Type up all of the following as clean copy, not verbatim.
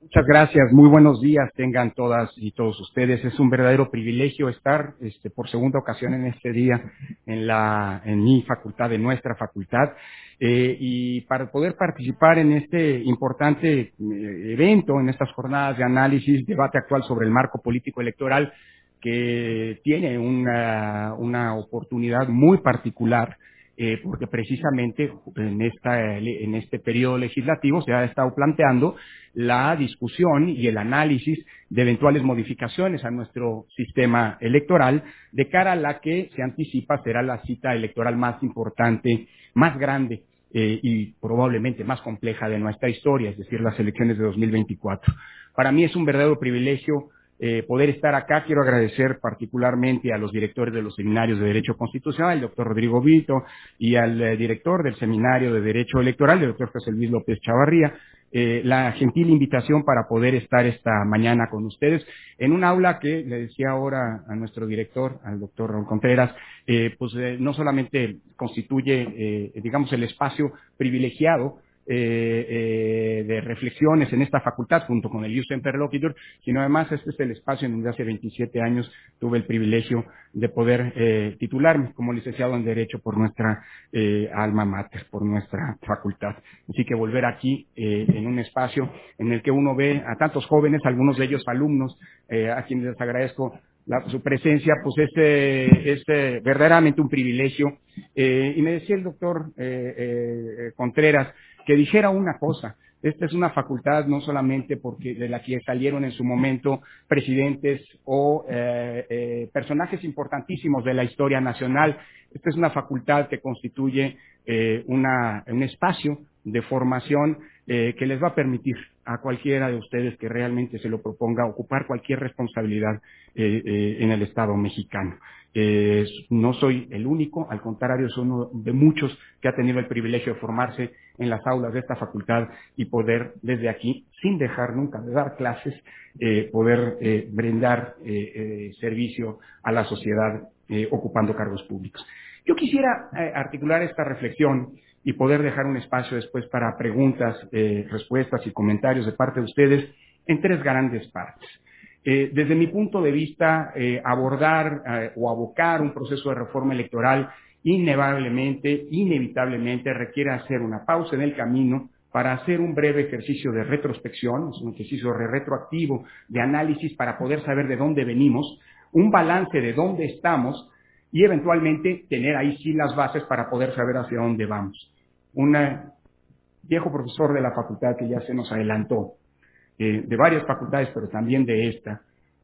Muchas gracias, muy buenos días tengan todas y todos ustedes. Es un verdadero privilegio estar por segunda ocasión en este día en mi facultad, en nuestra facultad, y para poder participar en este importante evento, en estas jornadas de análisis, debate actual sobre el marco político electoral, que tiene una oportunidad muy particular, porque precisamente en este periodo legislativo se ha estado planteando la discusión y el análisis de eventuales modificaciones a nuestro sistema electoral, de cara a la que se anticipa será la cita electoral más importante, más grande y probablemente más compleja de nuestra historia, es decir, las elecciones de 2024. Para mí es un verdadero privilegio poder estar acá. Quiero agradecer particularmente a los directores de los seminarios de Derecho Constitucional, el doctor Rodrigo Vito, y al director del Seminario de Derecho Electoral, el doctor José Luis López Chavarría, la gentil invitación para poder estar esta mañana con ustedes en un aula que, le decía ahora a nuestro director, al doctor Raúl Contreras, no solamente constituye, digamos, el espacio privilegiado de reflexiones en esta facultad junto con el Ius Interloquitur, sino además este es el espacio en donde hace 27 años tuve el privilegio de poder titularme como licenciado en Derecho por nuestra alma mater, por nuestra facultad. Así que volver aquí en un espacio en el que uno ve a tantos jóvenes, algunos de ellos alumnos, a quienes les agradezco su presencia, pues es verdaderamente un privilegio. Y me decía el doctor Contreras que dijera una cosa: esta es una facultad no solamente porque de la que salieron en su momento presidentes o personajes importantísimos de la historia nacional. Esta es una facultad que constituye un espacio de formación que les va a permitir a cualquiera de ustedes que realmente se lo proponga ocupar cualquier responsabilidad en el Estado mexicano. No soy el único, al contrario, soy uno de muchos que ha tenido el privilegio de formarse en las aulas de esta facultad y poder desde aquí, sin dejar nunca de dar clases, poder brindar servicio a la sociedad ocupando cargos públicos. Yo quisiera articular esta reflexión y poder dejar un espacio después para preguntas, respuestas y comentarios de parte de ustedes en tres grandes partes. Desde mi punto de vista, abordar o abocar un proceso de reforma electoral inevitablemente requiere hacer una pausa en el camino para hacer un breve ejercicio de retrospección, es un ejercicio retroactivo de análisis para poder saber de dónde venimos, un balance de dónde estamos y eventualmente tener ahí sí las bases para poder saber hacia dónde vamos. Un viejo profesor de la facultad que ya se nos adelantó, de varias facultades, pero también de esta,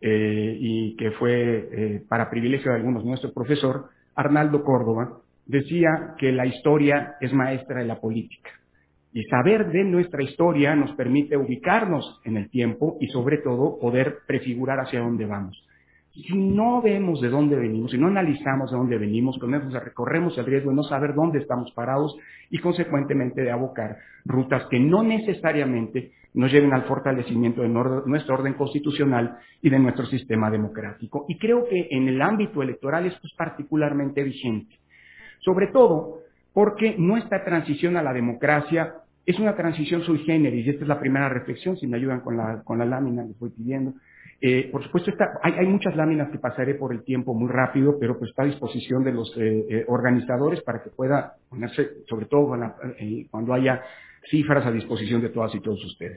y que fue para privilegio de algunos nuestro profesor, Arnaldo Córdoba, decía que la historia es maestra de la política. Y saber de nuestra historia nos permite ubicarnos en el tiempo y sobre todo poder prefigurar hacia dónde vamos. Si no vemos de dónde venimos, si no analizamos de dónde venimos, con eso recorremos el riesgo de no saber dónde estamos parados y consecuentemente de abocar rutas que no necesariamente nos lleven al fortalecimiento de nuestro orden constitucional y de nuestro sistema democrático. Y creo que en el ámbito electoral esto es particularmente vigente, sobre todo porque nuestra transición a la democracia es una transición sui generis, y esta es la primera reflexión. Si me ayudan con la lámina, les voy pidiendo. Por supuesto, hay muchas láminas que pasaré por el tiempo muy rápido, pero pues está a disposición de los organizadores para que pueda ponerse, sobre todo cuando haya cifras a disposición de todas y todos ustedes.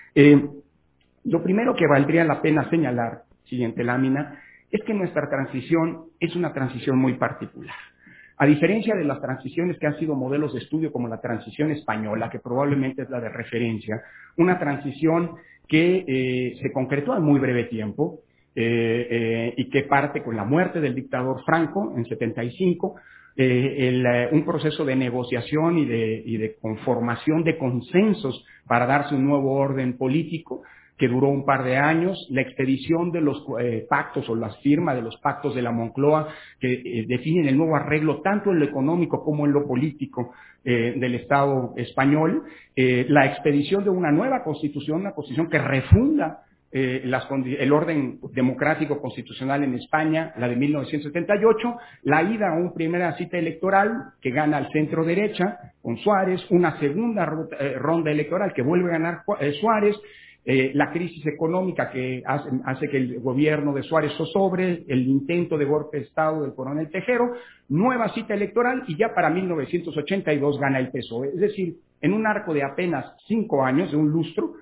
Lo primero que valdría la pena señalar, siguiente lámina, es que nuestra transición es una transición muy particular. A diferencia de las transiciones que han sido modelos de estudio como la transición española, que probablemente es la de referencia, una transición que se concretó en muy breve tiempo y que parte con la muerte del dictador Franco en 75, un proceso de negociación y de conformación de consensos para darse un nuevo orden político que duró un par de años, la expedición de los pactos o las firmas de los pactos de la Moncloa que definen el nuevo arreglo tanto en lo económico como en lo político del Estado español, la expedición de una nueva constitución, una constitución que refunda el orden democrático constitucional en España, la de 1978, la ida a una primera cita electoral que gana al centro derecha con Suárez, una segunda ronda electoral que vuelve a ganar Suárez, la crisis económica que hace que el gobierno de Suárez zozobre, el intento de golpe de Estado del coronel Tejero, nueva cita electoral y ya para 1982 gana el PSOE. Es decir, en un arco de apenas 5 años, de un lustro,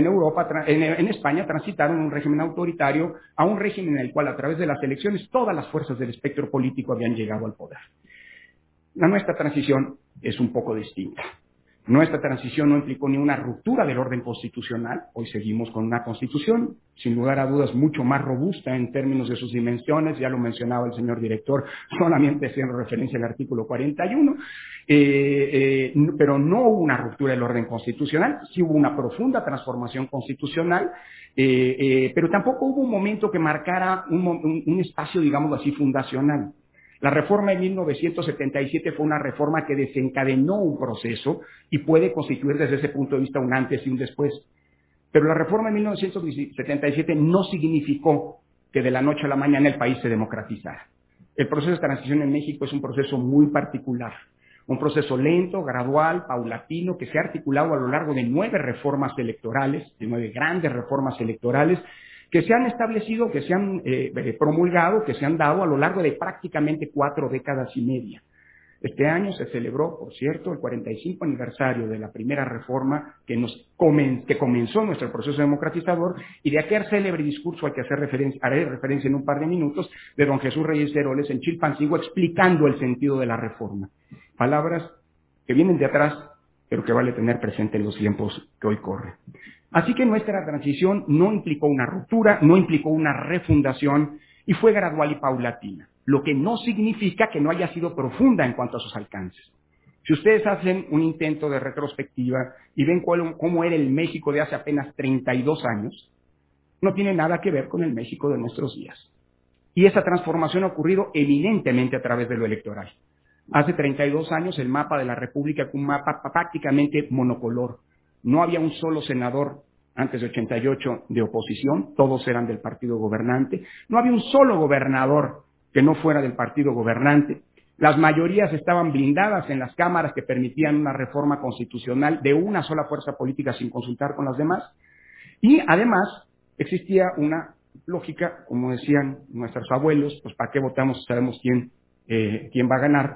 en España transitaron un régimen autoritario a un régimen en el cual a través de las elecciones todas las fuerzas del espectro político habían llegado al poder. Nuestra transición es un poco distinta. Nuestra transición no implicó ni una ruptura del orden constitucional. Hoy seguimos con una constitución, sin lugar a dudas, mucho más robusta en términos de sus dimensiones. Ya lo mencionaba el señor director, solamente haciendo referencia al artículo 41. Pero no hubo una ruptura del orden constitucional. Sí hubo una profunda transformación constitucional, pero tampoco hubo un momento que marcara un espacio, digámoslo así, fundacional. La reforma de 1977 fue una reforma que desencadenó un proceso y puede constituir desde ese punto de vista un antes y un después. Pero la reforma de 1977 no significó que de la noche a la mañana el país se democratizara. El proceso de transición en México es un proceso muy particular, un proceso lento, gradual, paulatino, que se ha articulado a lo largo de 9 reformas electorales, de 9 grandes reformas electorales, que se han establecido, que se han promulgado, que se han dado a lo largo de prácticamente 4 décadas y media. Este año se celebró, por cierto, el 45 aniversario de la primera reforma que comenzó nuestro proceso democratizador, y de aquel célebre discurso al que haré referencia en un par de minutos, de don Jesús Reyes Heroles en Chilpancingo, explicando el sentido de la reforma. Palabras que vienen de atrás, pero que vale tener presente en los tiempos que hoy corren. Así que nuestra transición no implicó una ruptura, no implicó una refundación, y fue gradual y paulatina, lo que no significa que no haya sido profunda en cuanto a sus alcances. Si ustedes hacen un intento de retrospectiva y ven cómo era el México de hace apenas 32 años, no tiene nada que ver con el México de nuestros días. Y esa transformación ha ocurrido eminentemente a través de lo electoral. Hace 32 años el mapa de la República fue un mapa prácticamente monocolor. No había un solo senador antes de 88 de oposición, todos eran del partido gobernante. No había un solo gobernador que no fuera del partido gobernante. Las mayorías estaban blindadas en las cámaras que permitían una reforma constitucional de una sola fuerza política sin consultar con las demás. Y además existía una lógica, como decían nuestros abuelos, pues ¿para qué votamos si sabemos quién va a ganar?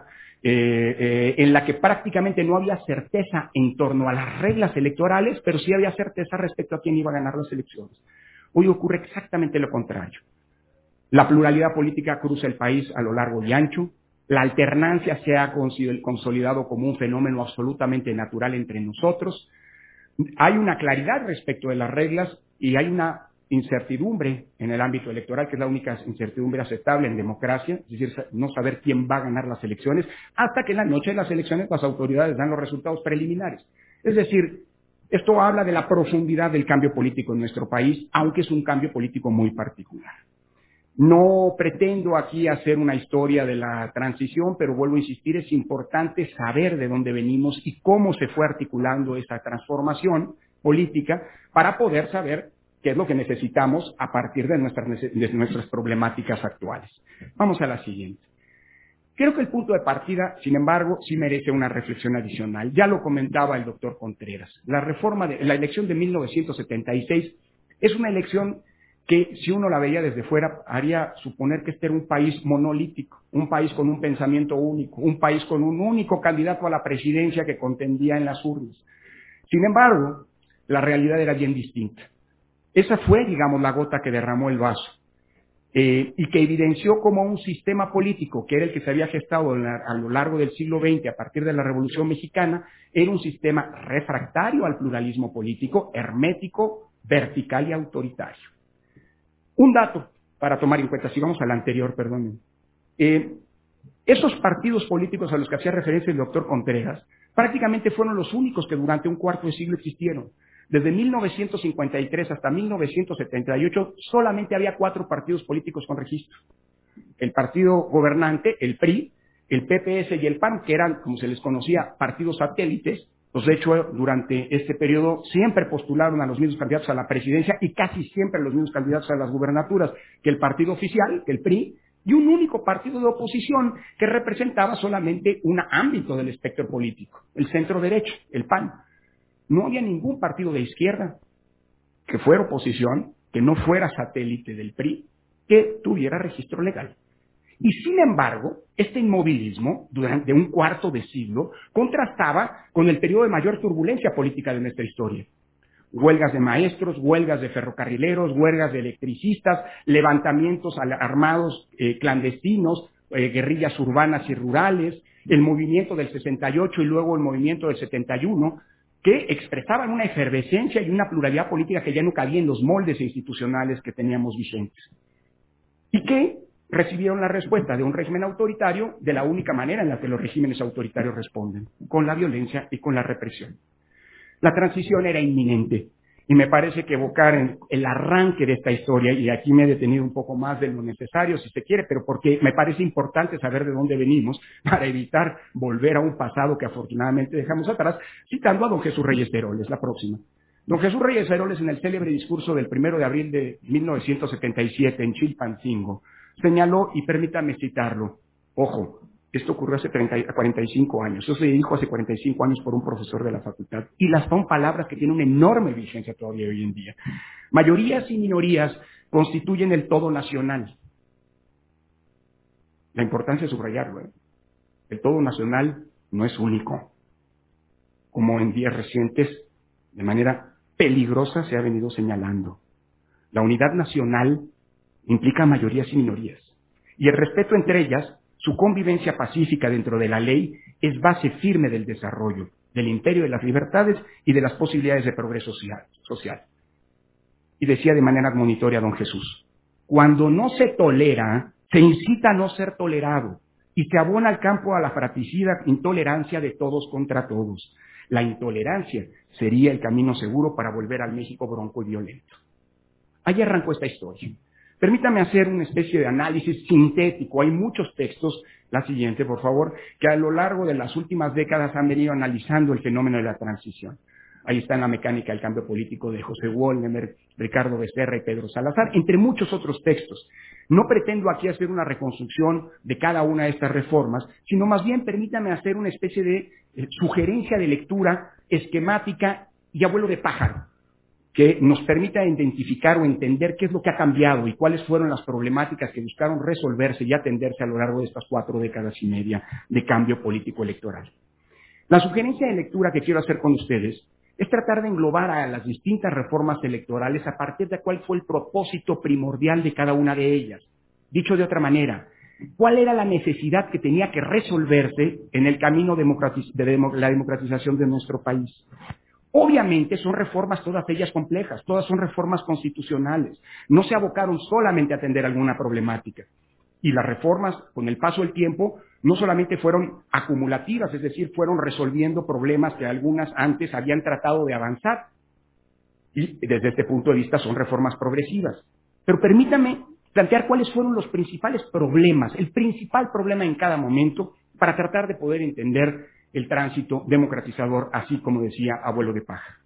En la que prácticamente no había certeza en torno a las reglas electorales, pero sí había certeza respecto a quién iba a ganar las elecciones. Hoy ocurre exactamente lo contrario. La pluralidad política cruza el país a lo largo y ancho. La alternancia se ha consolidado como un fenómeno absolutamente natural entre nosotros. Hay una claridad respecto de las reglas y hay una incertidumbre en el ámbito electoral, que es la única incertidumbre aceptable en democracia, es decir, no saber quién va a ganar las elecciones, hasta que en la noche de las elecciones las autoridades dan los resultados preliminares. Es decir, esto habla de la profundidad del cambio político en nuestro país, aunque es un cambio político muy particular. No pretendo aquí hacer una historia de la transición, pero vuelvo a insistir, es importante saber de dónde venimos y cómo se fue articulando esta transformación política para poder saber qué es lo que necesitamos a partir de nuestras problemáticas actuales. Vamos a la siguiente. Creo que el punto de partida, sin embargo, sí merece una reflexión adicional. Ya lo comentaba el doctor Contreras. La elección de 1976 es una elección que, si uno la veía desde fuera, haría suponer que este era un país monolítico, un país con un pensamiento único, un país con un único candidato a la presidencia que contendía en las urnas. Sin embargo, la realidad era bien distinta. Esa fue, digamos, la gota que derramó el vaso y que evidenció cómo un sistema político, que era el que se había gestado a lo largo del siglo XX, a partir de la Revolución Mexicana, era un sistema refractario al pluralismo político, hermético, vertical y autoritario. Un dato para tomar en cuenta, si vamos al anterior, perdonen. Esos partidos políticos a los que hacía referencia el doctor Contreras, prácticamente fueron los únicos que durante un cuarto de siglo existieron. Desde 1953 hasta 1978 solamente había 4 partidos políticos con registro. El partido gobernante, el PRI, el PPS y el PAN, que eran, como se les conocía, partidos satélites. Pues de hecho, durante este periodo siempre postularon a los mismos candidatos a la presidencia y casi siempre los mismos candidatos a las gubernaturas que el partido oficial, que el PRI, y un único partido de oposición que representaba solamente un ámbito del espectro político, el centro derecho, el PAN. No había ningún partido de izquierda. que fuera oposición, que no fuera satélite del PRI, que tuviera registro legal. Y sin embargo, este inmovilismo durante un cuarto de siglo contrastaba con el periodo de mayor turbulencia política de nuestra historia. Huelgas de maestros, huelgas de ferrocarrileros, huelgas de electricistas, levantamientos armados clandestinos, guerrillas urbanas y rurales, el movimiento del 68 y luego el movimiento del 71, que expresaban una efervescencia y una pluralidad política que ya no cabía en los moldes institucionales que teníamos vigentes. Y que recibieron la respuesta de un régimen autoritario de la única manera en la que los regímenes autoritarios responden, con la violencia y con la represión. La transición era inminente y me parece que evocar el arranque de esta historia, y aquí me he detenido un poco más de lo necesario si se quiere, pero porque me parece importante saber de dónde venimos para evitar volver a un pasado que afortunadamente dejamos atrás, citando a don Jesús Reyes Heroles, la próxima. Don Jesús Reyes Heroles, en el célebre discurso del 1 de abril de 1977 en Chilpancingo, señaló, y permítame citarlo, ojo, esto ocurrió hace 45 años, eso se dijo hace 45 años por un profesor de la facultad, y las son palabras que tienen una enorme vigencia todavía hoy en día. Mayorías y minorías constituyen el todo nacional. La importancia es subrayarlo, ¿eh? El todo nacional no es único, como en días recientes, de manera peligrosa se ha venido señalando. La unidad nacional implica mayorías y minorías, y el respeto entre ellas, su convivencia pacífica dentro de la ley, es base firme del desarrollo, del imperio de las libertades y de las posibilidades de progreso social. Y decía de manera admonitoria don Jesús, cuando no se tolera, se incita a no ser tolerado, y se abona al campo a la fratricida intolerancia de todos contra todos. La intolerancia sería el camino seguro para volver al México bronco y violento. Ahí arrancó esta historia. Permítame hacer una especie de análisis sintético. Hay muchos textos, la siguiente por favor, que a lo largo de las últimas décadas han venido analizando el fenómeno de la transición. Ahí está en La mecánica del cambio político de José Wollner, Ricardo Becerra y Pedro Salazar, entre muchos otros textos. No pretendo aquí hacer una reconstrucción de cada una de estas reformas, sino más bien permítame hacer una especie de sugerencia de lectura esquemática y abuelo de pájaro, que nos permita identificar o entender qué es lo que ha cambiado y cuáles fueron las problemáticas que buscaron resolverse y atenderse a lo largo de estas 4 décadas y media de cambio político electoral. La sugerencia de lectura que quiero hacer con ustedes es tratar de englobar a las distintas reformas electorales a partir de cuál fue el propósito primordial de cada una de ellas. Dicho de otra manera, ¿cuál era la necesidad que tenía que resolverse en el camino de la democratización de nuestro país? Obviamente son reformas todas ellas complejas, todas son reformas constitucionales. No se abocaron solamente a atender alguna problemática. Y las reformas, con el paso del tiempo, no solamente fueron acumulativas, es decir, fueron resolviendo problemas que algunas antes habían tratado de avanzar. Y desde este punto de vista son reformas progresivas. Pero permítame plantear cuáles fueron los principales problemas, el principal problema en cada momento, para tratar de poder entender el tránsito democratizador, así como decía abuelo de paja.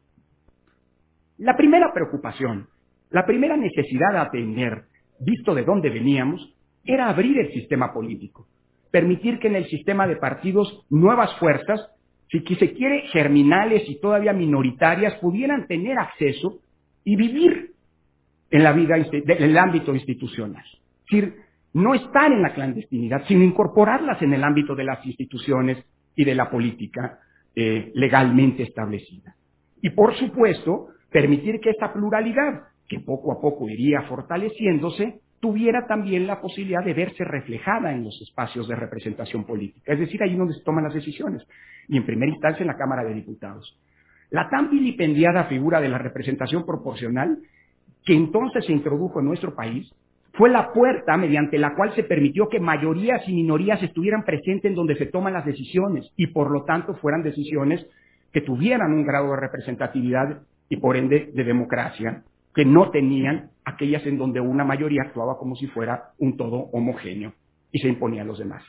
La primera preocupación, la primera necesidad a atender, visto de dónde veníamos, era abrir el sistema político, permitir que en el sistema de partidos nuevas fuerzas, si se quiere germinales y todavía minoritarias, pudieran tener acceso y vivir en la vida, en el ámbito institucional. Es decir, no estar en la clandestinidad, sino incorporarlas en el ámbito de las instituciones y de la política legalmente establecida. Y por supuesto, permitir que esta pluralidad, que poco a poco iría fortaleciéndose, tuviera también la posibilidad de verse reflejada en los espacios de representación política, es decir, ahí donde se toman las decisiones, y en primera instancia en la Cámara de Diputados. La tan vilipendiada figura de la representación proporcional, que entonces se introdujo en nuestro país, fue la puerta mediante la cual se permitió que mayorías y minorías estuvieran presentes en donde se toman las decisiones y por lo tanto fueran decisiones que tuvieran un grado de representatividad y por ende de democracia, que no tenían aquellas en donde una mayoría actuaba como si fuera un todo homogéneo y se imponía a los demás.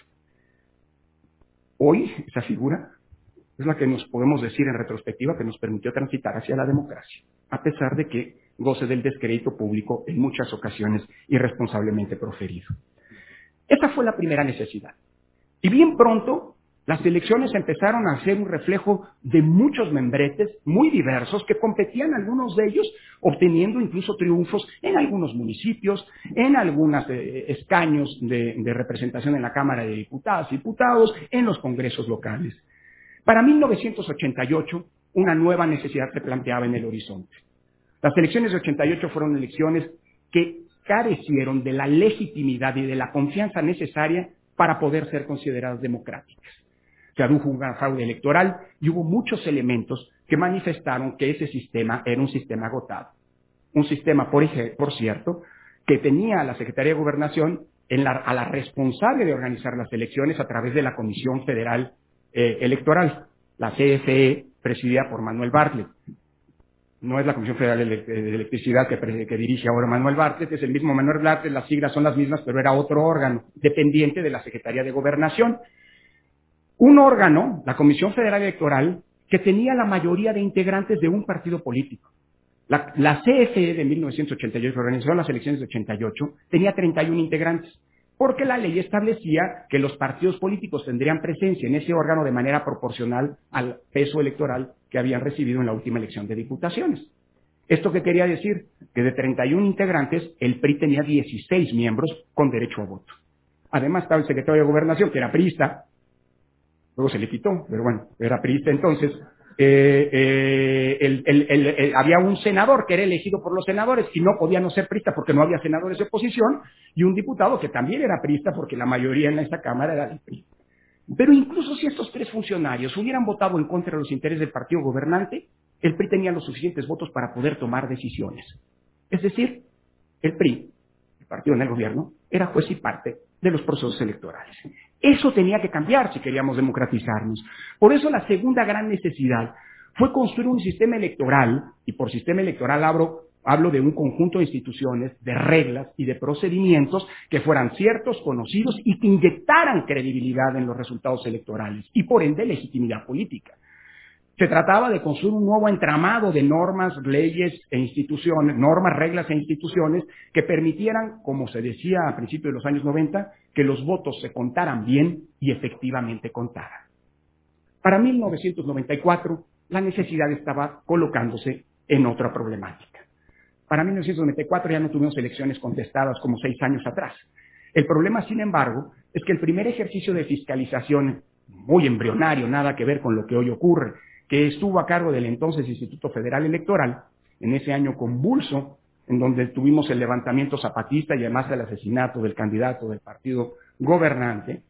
Hoy esa figura es la que nos podemos decir en retrospectiva que nos permitió transitar hacia la democracia, a pesar de que goce del descrédito público en muchas ocasiones irresponsablemente proferido. Esa fue la primera necesidad. Y bien pronto Las elecciones empezaron a ser un reflejo de muchos membretes muy diversos que competían, algunos de ellos obteniendo incluso triunfos en algunos municipios, en algunos escaños de representación en la Cámara de Diputadas y Diputados, en los congresos locales. Para 1988, una nueva necesidad se planteaba en el horizonte. Las elecciones de 88 fueron elecciones que carecieron de la legitimidad y de la confianza necesaria para poder ser consideradas democráticas. Se adujo un fraude electoral y hubo muchos elementos que manifestaron que ese sistema era un sistema agotado. Un sistema, por cierto, que tenía a la Secretaría de Gobernación a la responsable de organizar las elecciones a través de la Comisión Federal Electoral, la CFE, presidida por Manuel Bartlett. No es la Comisión Federal de Electricidad que dirige ahora Manuel Bartlett, es el mismo Manuel Bartlett, las siglas son las mismas, pero era otro órgano, dependiente de la Secretaría de Gobernación. Un órgano, la Comisión Federal Electoral, que tenía la mayoría de integrantes de un partido político. La CFE de 1988, que organizó las elecciones de 88, tenía 31 integrantes, porque la ley establecía que los partidos políticos tendrían presencia en ese órgano de manera proporcional al peso electoral que habían recibido en la última elección de diputaciones. ¿Esto qué quería decir? Que de 31 integrantes, el PRI tenía 16 miembros con derecho a voto. Además estaba el secretario de Gobernación, que era priista, luego se le quitó, pero bueno, era priista entonces. Había un senador que era elegido por los senadores y no podía no ser priista porque no había senadores de oposición, y un diputado que también era priista porque la mayoría en esta Cámara era del PRI. Pero incluso si estos tres funcionarios hubieran votado en contra de los intereses del partido gobernante, el PRI tenía los suficientes votos para poder tomar decisiones. Es decir, el PRI, el partido en el gobierno, era juez y parte de los procesos electorales. Eso tenía que cambiar si queríamos democratizarnos. Por eso la segunda gran necesidad fue construir un sistema electoral, y por sistema electoral hablo de un conjunto de instituciones, de reglas y de procedimientos que fueran ciertos, conocidos y que inyectaran credibilidad en los resultados electorales y por ende legitimidad política. Se trataba de construir un nuevo entramado de normas, leyes e instituciones, normas, reglas e instituciones que permitieran, como se decía a principios de los años 90, que los votos se contaran bien y efectivamente contaran. Para 1994, la necesidad estaba colocándose en otra problemática. Para 1994 ya no tuvimos elecciones contestadas como 6 años atrás. El problema, sin embargo, es que el primer ejercicio de fiscalización, muy embrionario, nada que ver con lo que hoy ocurre, que estuvo a cargo del entonces Instituto Federal Electoral, en ese año convulso, en donde tuvimos el levantamiento zapatista y además el asesinato del candidato del partido gobernante,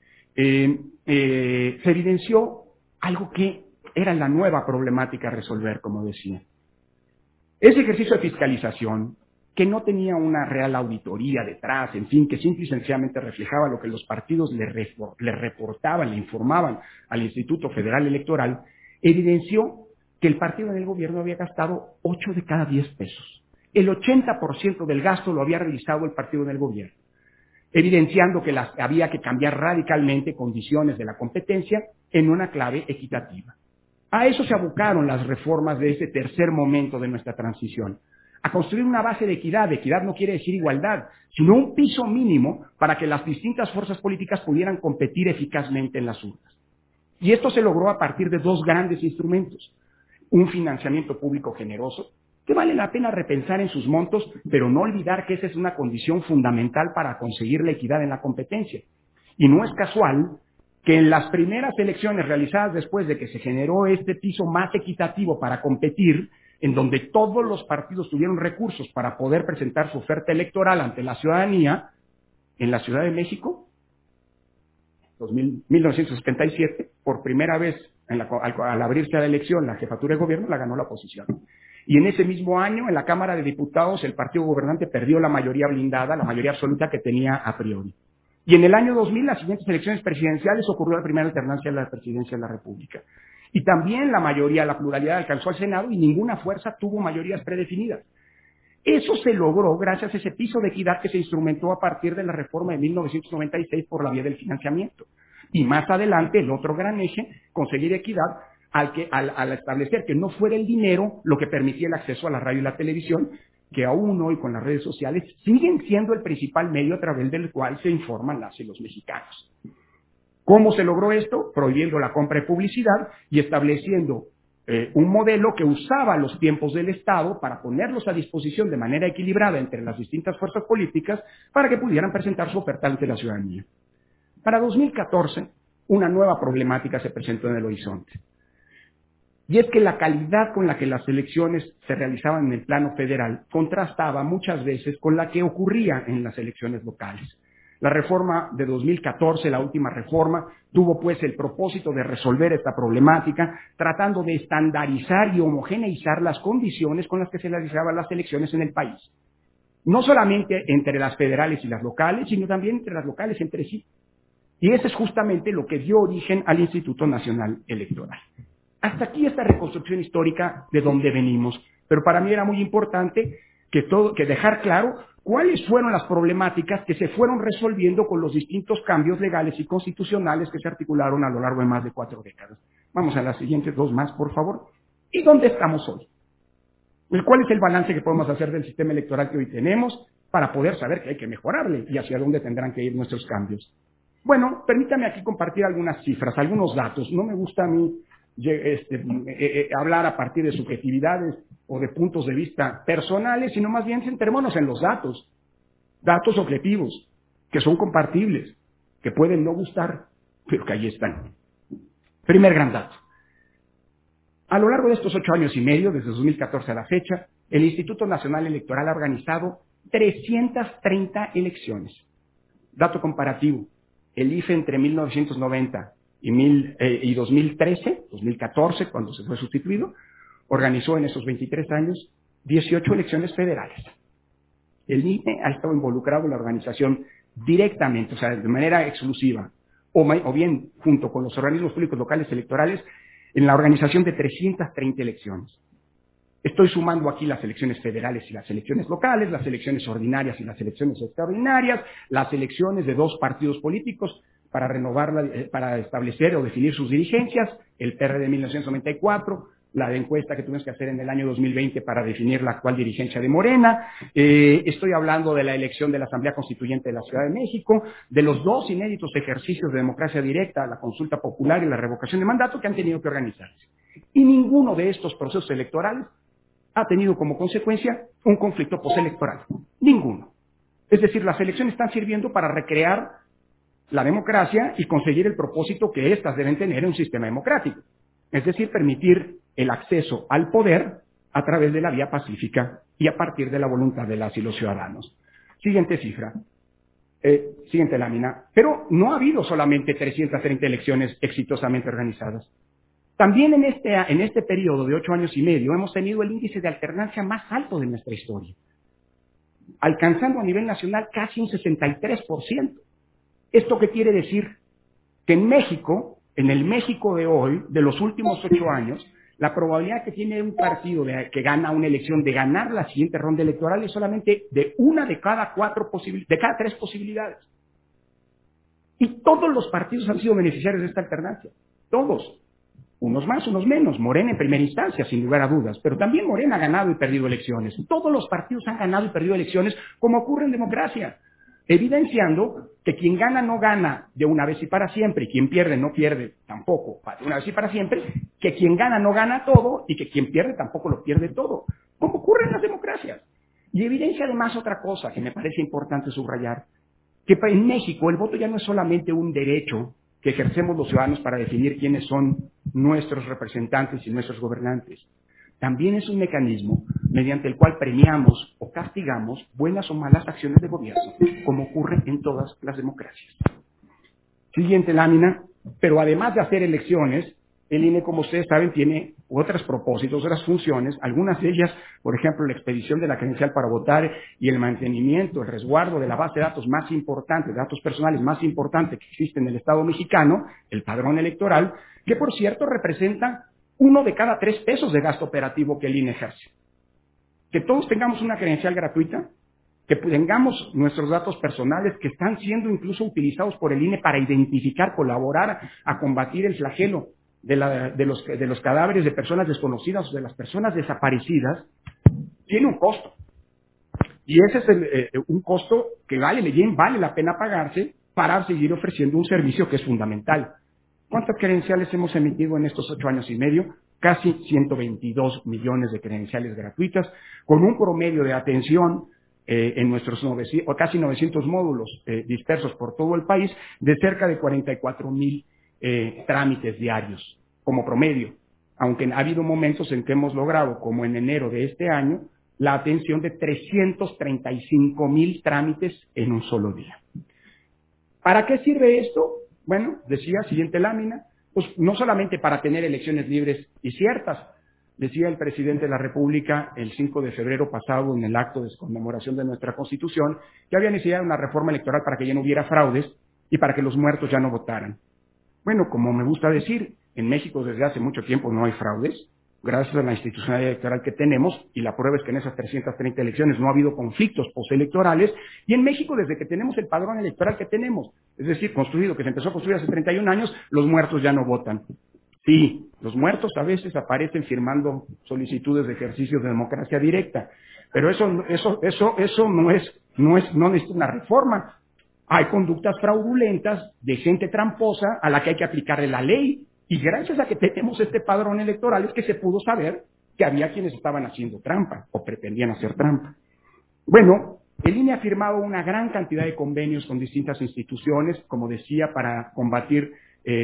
se evidenció algo que era la nueva problemática a resolver, como decía. Ese ejercicio de fiscalización, que no tenía una real auditoría detrás, en fin, que simple y sencillamente reflejaba lo que los partidos le reportaban, le informaban al Instituto Federal Electoral, evidenció que el partido del gobierno había gastado 8 de cada 10 pesos. El 80% del gasto lo había realizado el partido del gobierno, evidenciando que había que cambiar radicalmente condiciones de la competencia en una clave equitativa. A eso se abocaron las reformas de ese tercer momento de nuestra transición, a construir una base de equidad. Equidad no quiere decir igualdad, sino un piso mínimo para que las distintas fuerzas políticas pudieran competir eficazmente en las urnas. Y esto se logró a partir de 2 grandes instrumentos. Un financiamiento público generoso, que vale la pena repensar en sus montos, pero no olvidar que esa es una condición fundamental para conseguir la equidad en la competencia. Y no es casual que en las primeras elecciones realizadas después de que se generó este piso más equitativo para competir, en donde todos los partidos tuvieron recursos para poder presentar su oferta electoral ante la ciudadanía, en la Ciudad de México, 1977, por primera vez al abrirse la elección, la jefatura de gobierno la ganó la oposición. Y en ese mismo año, en la Cámara de Diputados, el partido gobernante perdió la mayoría blindada, la mayoría absoluta que tenía a priori. Y en el año 2000, las siguientes elecciones presidenciales, ocurrió la primera alternancia de la presidencia de la República. Y también la mayoría, la pluralidad alcanzó al Senado y ninguna fuerza tuvo mayorías predefinidas. Eso se logró gracias a ese piso de equidad que se instrumentó a partir de la reforma de 1996 por la vía del financiamiento. Y más adelante, el otro gran eje, conseguir equidad al establecer que no fuera el dinero lo que permitía el acceso a la radio y la televisión, que aún hoy con las redes sociales siguen siendo el principal medio a través del cual se informan las y los mexicanos. ¿Cómo se logró esto? Prohibiendo la compra de publicidad y estableciendo un modelo que usaba los tiempos del Estado para ponerlos a disposición de manera equilibrada entre las distintas fuerzas políticas para que pudieran presentar su oferta ante la ciudadanía. Para 2014, una nueva problemática se presentó en el horizonte. Y es que la calidad con la que las elecciones se realizaban en el plano federal contrastaba muchas veces con la que ocurría en las elecciones locales. La reforma de 2014, la última reforma, tuvo pues el propósito de resolver esta problemática, tratando de estandarizar y homogeneizar las condiciones con las que se realizaban las elecciones en el país. No solamente entre las federales y las locales, sino también entre las locales entre sí. Y eso es justamente lo que dio origen al Instituto Nacional Electoral. Hasta aquí esta reconstrucción histórica de dónde venimos, pero para mí era muy importante que dejar claro cuáles fueron las problemáticas que se fueron resolviendo con los distintos cambios legales y constitucionales que se articularon a lo largo de más de 4 décadas. Vamos a las siguientes 2 más, por favor. ¿Y dónde estamos hoy? ¿Cuál es el balance que podemos hacer del sistema electoral que hoy tenemos para poder saber que hay que mejorarle y hacia dónde tendrán que ir nuestros cambios? Bueno, permítame aquí compartir algunas cifras, algunos datos. No me gusta a mí hablar a partir de subjetividades o de puntos de vista personales, sino más bien centrémonos en los datos, datos objetivos, que son compartibles, que pueden no gustar, pero que ahí están. Primer gran dato. A lo largo de estos 8 años y medio, desde 2014 a la fecha, el Instituto Nacional Electoral ha organizado 330 elecciones. Dato comparativo, el IFE entre 1990 y 2013, 2014, cuando se fue sustituido, organizó en esos 23 años 18 elecciones federales. El INE ha estado involucrado en la organización directamente, o sea, de manera exclusiva, o bien junto con los organismos públicos locales electorales, en la organización de 330 elecciones. Estoy sumando aquí las elecciones federales y las elecciones locales, las elecciones ordinarias y las elecciones extraordinarias, las elecciones de 2 partidos políticos para para establecer o definir sus dirigencias, el PRD de 1994, la encuesta que tuvimos que hacer en el año 2020 para definir la actual dirigencia de Morena. Estoy hablando de la elección de la Asamblea Constituyente de la Ciudad de México, de los 2 inéditos ejercicios de democracia directa, la consulta popular y la revocación de mandato que han tenido que organizarse. Y ninguno de estos procesos electorales ha tenido como consecuencia un conflicto postelectoral. Ninguno. Es decir, las elecciones están sirviendo para recrear la democracia y conseguir el propósito que éstas deben tener en un sistema democrático. Es decir, permitir el acceso al poder a través de la vía pacífica y a partir de la voluntad de las y los ciudadanos. Siguiente cifra. Siguiente lámina. Pero no ha habido solamente 330 elecciones exitosamente organizadas. También en este periodo de 8 años y medio hemos tenido el índice de alternancia más alto de nuestra historia, alcanzando a nivel nacional casi un 63%. ¿Esto qué quiere decir? Que en México, en el México de hoy, de los últimos 8 años, la probabilidad que tiene un partido que gana una elección de ganar la siguiente ronda electoral es solamente de una de cada 3 posibilidades. Y todos los partidos han sido beneficiarios de esta alternancia. Todos. Unos más, unos menos. Morena en primera instancia, sin lugar a dudas. Pero también Morena ha ganado y perdido elecciones. Todos los partidos han ganado y perdido elecciones, como ocurre en democracia. Evidenciando que quien gana no gana de una vez y para siempre, y quien pierde no pierde tampoco de una vez y para siempre, que quien gana no gana todo, y que quien pierde tampoco lo pierde todo, como ocurre en las democracias. Y evidencia además otra cosa que me parece importante subrayar, que en México el voto ya no es solamente un derecho que ejercemos los ciudadanos para definir quiénes son nuestros representantes y nuestros gobernantes. También es un mecanismo mediante el cual premiamos o castigamos buenas o malas acciones de gobierno, como ocurre en todas las democracias. Siguiente lámina. Pero además de hacer elecciones, el INE, como ustedes saben, tiene otros propósitos, otras funciones, algunas de ellas, por ejemplo, la expedición de la credencial para votar y el mantenimiento, el resguardo de la base de datos más importante, de datos personales más importante que existe en el Estado mexicano, el padrón electoral, que por cierto representa 1 de cada 3 pesos de gasto operativo que el INE ejerce. Que todos tengamos una credencial gratuita, que tengamos nuestros datos personales que están siendo incluso utilizados por el INE para identificar, colaborar a combatir el flagelo de los cadáveres de personas desconocidas o de las personas desaparecidas, tiene un costo. Y ese es un costo que vale la pena pagarse para seguir ofreciendo un servicio que es fundamental. ¿Cuántas credenciales hemos emitido en estos 8 años y medio? Casi 122 millones de credenciales gratuitas, con un promedio de atención en nuestros casi 900 módulos dispersos por todo el país, de cerca de 44,000 trámites diarios, como promedio. Aunque ha habido momentos en que hemos logrado, como en enero de este año, la atención de 335,000 trámites en un solo día. ¿Para qué sirve esto? Bueno, decía, siguiente lámina, pues no solamente para tener elecciones libres y ciertas. Decía el presidente de la República el 5 de febrero pasado en el acto de conmemoración de nuestra Constitución que había necesidad de una reforma electoral para que ya no hubiera fraudes y para que los muertos ya no votaran. Bueno, como me gusta decir, en México desde hace mucho tiempo no hay fraudes, gracias a la institucionalidad electoral que tenemos, y la prueba es que en esas 330 elecciones no ha habido conflictos postelectorales, y en México desde que tenemos el padrón electoral que tenemos, es decir, construido, que se empezó a construir hace 31 años, los muertos ya no votan. Sí, los muertos a veces aparecen firmando solicitudes de ejercicio de democracia directa, pero eso no necesita una reforma. Hay conductas fraudulentas de gente tramposa a la que hay que aplicarle la ley. Y gracias a que tenemos este padrón electoral es que se pudo saber que había quienes estaban haciendo trampa o pretendían hacer trampa. Bueno, el INE ha firmado una gran cantidad de convenios con distintas instituciones, como decía, para combatir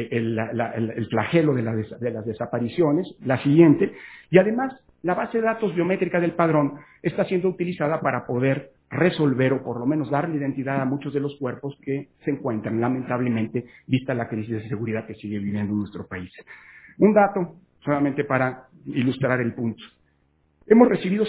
el flagelo de las desapariciones, la siguiente, y además la base de datos biométrica del padrón está siendo utilizada para poder resolver o por lo menos darle identidad a muchos de los cuerpos que se encuentran, lamentablemente, vista la crisis de seguridad que sigue viviendo nuestro país. Un dato, solamente para ilustrar el punto. Hemos recibido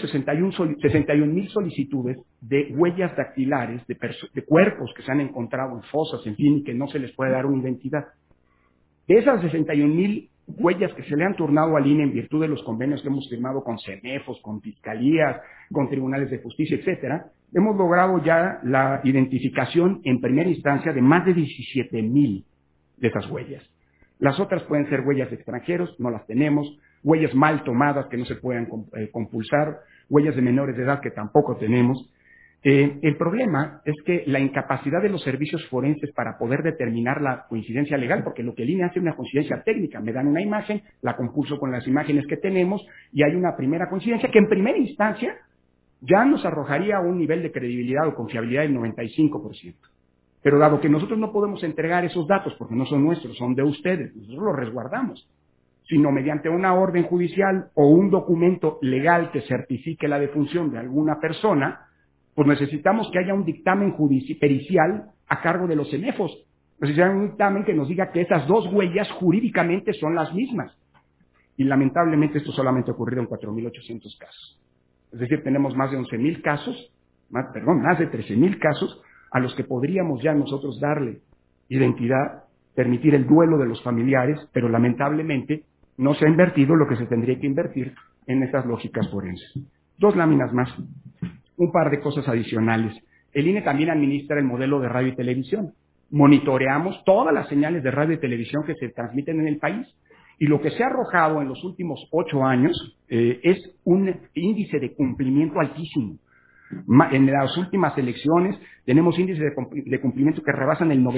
61,000 solicitudes de huellas dactilares de cuerpos que se han encontrado en fosas, en fin, y que no se les puede dar una identidad. De esas 61,000 huellas que se le han turnado al INE en virtud de los convenios que hemos firmado con CENEFOS, con fiscalías, con tribunales de justicia, etcétera, hemos logrado ya la identificación en primera instancia de más de 17,000 de esas huellas. Las otras pueden ser huellas de extranjeros, no las tenemos, huellas mal tomadas que no se puedan compulsar, huellas de menores de edad que tampoco tenemos. El problema es que la incapacidad de los servicios forenses para poder determinar la coincidencia legal, porque lo que el INE hace es una coincidencia técnica, me dan una imagen, la compulso con las imágenes que tenemos y hay una primera coincidencia que en primera instancia ya nos arrojaría un nivel de credibilidad o confiabilidad del 95%. Pero dado que nosotros no podemos entregar esos datos porque no son nuestros, son de ustedes, nosotros los resguardamos, sino mediante una orden judicial o un documento legal que certifique la defunción de alguna persona, pues necesitamos que haya un dictamen pericial a cargo de los CENEFOS. Necesitamos un dictamen que nos diga que esas dos huellas jurídicamente son las mismas. Y lamentablemente esto solamente ha ocurrido en 4,800 casos. Es decir, tenemos más de 11,000 casos, más de 13,000 casos a los que podríamos ya nosotros darle identidad, permitir el duelo de los familiares, pero lamentablemente no se ha invertido lo que se tendría que invertir en estas lógicas forenses. 2 láminas más. Un par de cosas adicionales. El INE también administra el modelo de radio y televisión. Monitoreamos todas las señales de radio y televisión que se transmiten en el país. Y lo que se ha arrojado en los últimos 8 años es un índice de cumplimiento altísimo. En las últimas elecciones tenemos índices de cumplimiento que rebasan el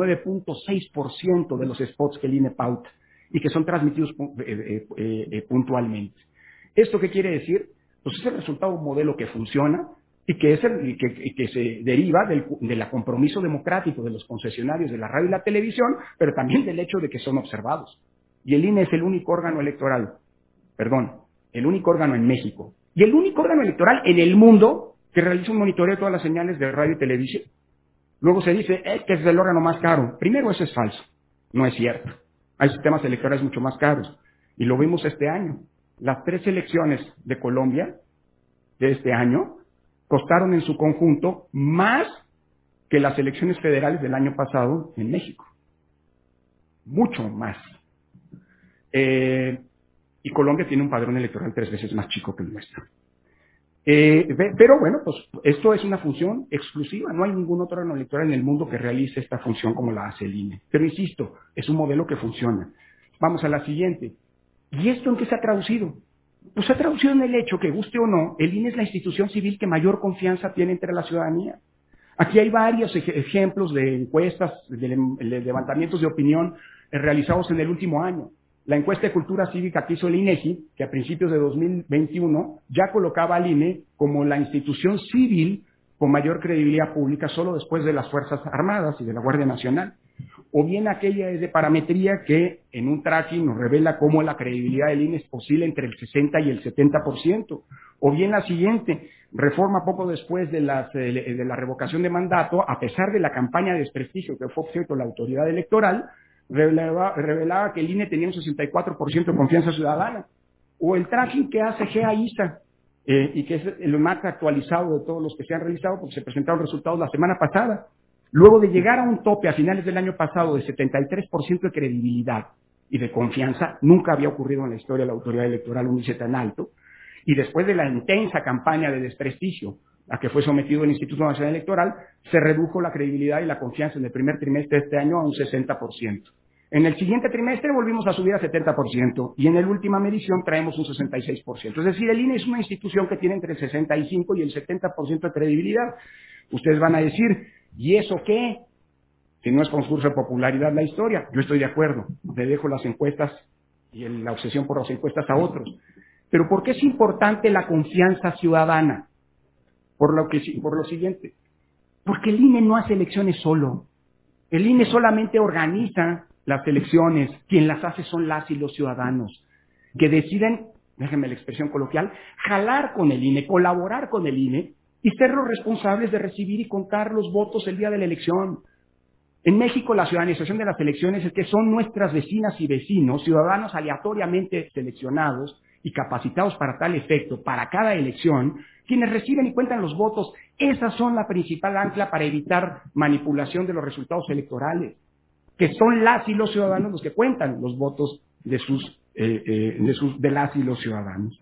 99,6% de los spots que el INE pauta y que son transmitidos puntualmente. ¿Esto qué quiere decir? Pues es el resultado de un modelo que funciona y que se deriva del compromiso democrático de los concesionarios de la radio y la televisión, pero también del hecho de que son observados. Y el INE es el único órgano electoral, el único órgano en México y el único órgano electoral en el mundo que realiza un monitoreo de todas las señales de radio y televisión. Luego se dice que es el órgano más caro. Primero, eso es falso, no es cierto. Hay sistemas electorales mucho más caros y lo vimos este año. Las 3 elecciones de Colombia de este año costaron en su conjunto más que las elecciones federales del año pasado en México. Mucho más. Y Colombia tiene un padrón electoral 3 veces más chico que el nuestro. Pero bueno, pues esto es una función exclusiva. No hay ningún otro órgano electoral en el mundo que realice esta función como la hace el INE. Pero insisto, es un modelo que funciona. Vamos a la siguiente. ¿Y esto en qué se ha traducido? Pues se ha traducido en el hecho que, guste o no, el INE es la institución civil que mayor confianza tiene entre la ciudadanía. Aquí hay varios ejemplos de encuestas, de levantamientos de opinión realizados en el último año. La encuesta de cultura cívica que hizo el INEGI, que a principios de 2021 ya colocaba al INE como la institución civil con mayor credibilidad pública solo después de las Fuerzas Armadas y de la Guardia Nacional. O bien aquella es de parametría que en un tracking nos revela cómo la credibilidad del INE es posible entre el 60 y el 70%. O bien la siguiente, Reforma poco después de la revocación de mandato, a pesar de la campaña de desprestigio que fue objeto de la autoridad electoral, revelaba que el INE tenía un 64% de confianza ciudadana. O el tracking que hace GEA-ISA, y que es el más actualizado de todos los que se han realizado, porque se presentaron resultados la semana pasada. Luego de llegar a un tope a finales del año pasado de 73% de credibilidad y de confianza, nunca había ocurrido en la historia de la autoridad electoral un índice tan alto, y después de la intensa campaña de desprestigio a que fue sometido el Instituto Nacional Electoral, se redujo la credibilidad y la confianza en el primer trimestre de este año a un 60%. En el siguiente trimestre volvimos a subir a 70% y en la última medición traemos un 66%. Es decir, el INE es una institución que tiene entre el 65 y el 70% de credibilidad. Ustedes van a decir, ¿y eso qué? Si no es concurso de popularidad la historia. Yo estoy de acuerdo. Le dejo las encuestas y la obsesión por las encuestas a otros. Pero ¿por qué es importante la confianza ciudadana? Por lo siguiente. Porque el INE no hace elecciones solo. El INE solamente organiza las elecciones. Quien las hace son las y los ciudadanos, que deciden, déjenme la expresión coloquial, jalar con el INE, colaborar con el INE y ser los responsables de recibir y contar los votos el día de la elección. En México, la ciudadanización de las elecciones es que son nuestras vecinas y vecinos, ciudadanos aleatoriamente seleccionados y capacitados para tal efecto, para cada elección, quienes reciben y cuentan los votos. Esas son la principal ancla para evitar manipulación de los resultados electorales, que son las y los ciudadanos los que cuentan los votos de las y los ciudadanos.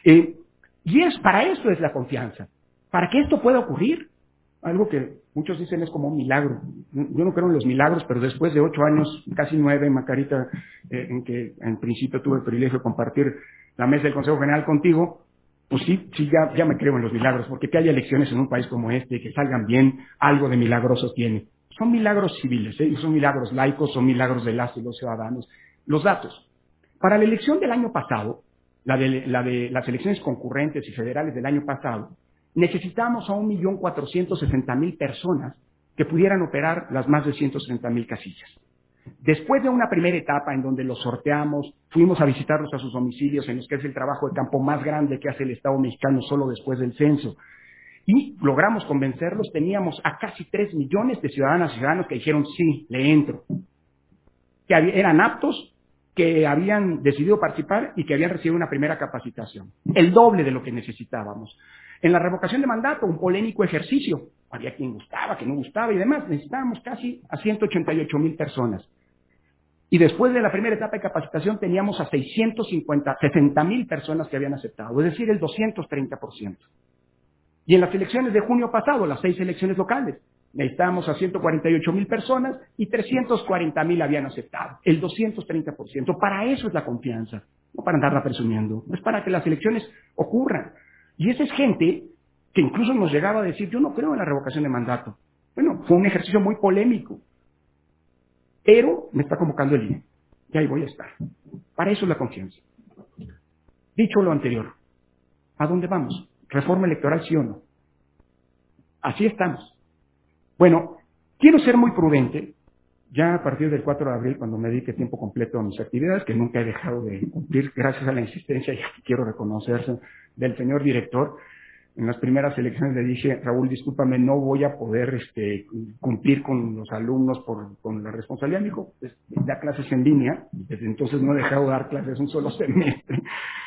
Para eso es la confianza, para que esto pueda ocurrir. Algo que muchos dicen es como un milagro. Yo no creo en los milagros, pero después de 8 años, casi 9, Macarita, en que en principio tuve el privilegio de compartir la mesa del Consejo General contigo, pues sí, ya me creo en los milagros, porque que haya elecciones en un país como este, que salgan bien, algo de milagroso tiene. Son milagros civiles, son milagros laicos, son milagros de las y los ciudadanos. Los datos. Para la elección del año pasado, la de las elecciones concurrentes y federales del año pasado, necesitamos a 1.460.000 personas que pudieran operar las más de 130.000 casillas. Después de una primera etapa en donde los sorteamos, fuimos a visitarlos a sus domicilios, en los que es el trabajo de campo más grande que hace el Estado mexicano solo después del censo, y logramos convencerlos, teníamos a casi 3 millones de ciudadanas y ciudadanos que dijeron sí, le entro, que eran aptos, que habían decidido participar y que habían recibido una primera capacitación. El doble de lo que necesitábamos. En la revocación de mandato, un polémico ejercicio. Había quien gustaba, que no gustaba y demás. Necesitábamos casi a 188.000 personas. Y después de la primera etapa de capacitación teníamos a 60.000 personas que habían aceptado, es decir, el 230%. Y en las elecciones de junio pasado, las 6 elecciones locales, necesitábamos a 148.000 personas y 340.000 habían aceptado, el 230%. Para eso es la confianza, no para andarla presumiendo, es para que las elecciones ocurran. Y esa es gente que incluso nos llegaba a decir, yo no creo en la revocación de mandato. Bueno, fue un ejercicio muy polémico, pero me está convocando el INE, y ahí voy a estar. Para eso es la confianza. Dicho lo anterior, ¿a dónde vamos? ¿Reforma electoral sí o no? Así estamos. Bueno, quiero ser muy prudente, ya a partir del 4 de abril, cuando me dedique tiempo completo a mis actividades, que nunca he dejado de cumplir, gracias a la insistencia, y aquí quiero reconocerse, del señor director. En las primeras elecciones le dije, Raúl, discúlpame, no voy a poder cumplir con los alumnos con la responsabilidad. Me dijo, pues, da clases en línea, desde entonces no he dejado de dar clases un solo semestre,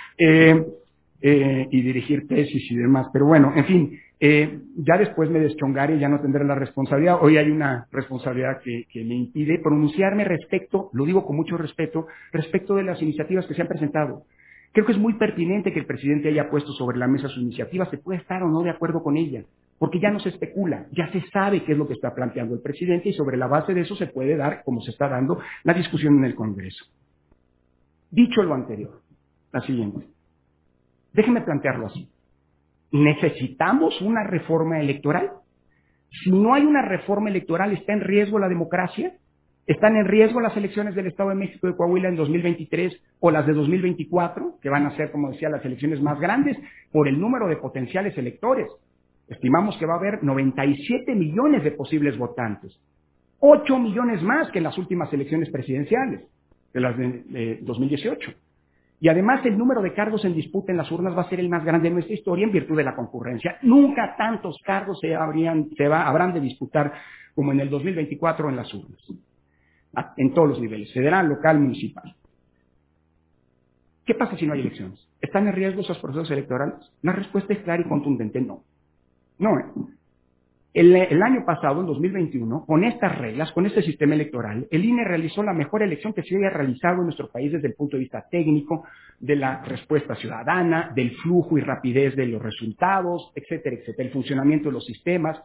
y dirigir tesis y demás. Pero bueno, en fin, ya después me deschongaré y ya no tendré la responsabilidad. Hoy hay una responsabilidad que me impide pronunciarme respecto, lo digo con mucho respeto, respecto de las iniciativas que se han presentado. Creo que es muy pertinente que el presidente haya puesto sobre la mesa su iniciativa, se puede estar o no de acuerdo con ella, porque ya no se especula, ya se sabe qué es lo que está planteando el presidente y sobre la base de eso se puede dar, como se está dando, la discusión en el Congreso. Dicho lo anterior, la siguiente. Déjenme plantearlo así. ¿Necesitamos una reforma electoral? Si no hay una reforma electoral, ¿está en riesgo la democracia? ¿Están en riesgo las elecciones del Estado de México y de Coahuila en 2023 o las de 2024, que van a ser, como decía, las elecciones más grandes por el número de potenciales electores? Estimamos que va a haber 97 millones de posibles votantes, 8 millones más que en las últimas elecciones presidenciales, de las de 2018. Y además el número de cargos en disputa en las urnas va a ser el más grande de nuestra historia en virtud de la concurrencia. Nunca tantos cargos habrán de disputar como en el 2024 en las urnas, en todos los niveles, federal, local, municipal. ¿Qué pasa si no hay elecciones? ¿Están en riesgo esos procesos electorales? La respuesta es clara y contundente, no. No, El año pasado, en 2021, con estas reglas, con este sistema electoral, el INE realizó la mejor elección que se haya realizado en nuestro país desde el punto de vista técnico, de la respuesta ciudadana, del flujo y rapidez de los resultados, etcétera, etcétera, el funcionamiento de los sistemas.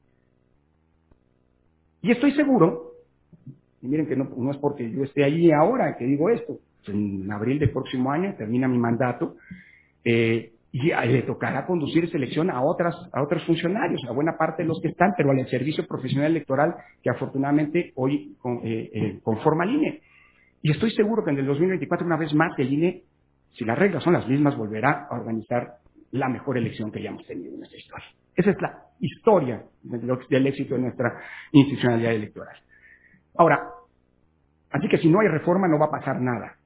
Y estoy seguro, y miren que no es porque yo esté allí ahora que digo esto, en abril del próximo año termina mi mandato, y le tocará conducir esa elección a otros funcionarios, a buena parte de los que están, pero al servicio profesional electoral que afortunadamente hoy conforma el INE. Y estoy seguro que en el 2024, una vez más, el INE, si las reglas son las mismas, volverá a organizar la mejor elección que hayamos tenido en nuestra historia. Esa es la historia del éxito de nuestra institucionalidad electoral. Ahora, así que si no hay reforma no va a pasar nada.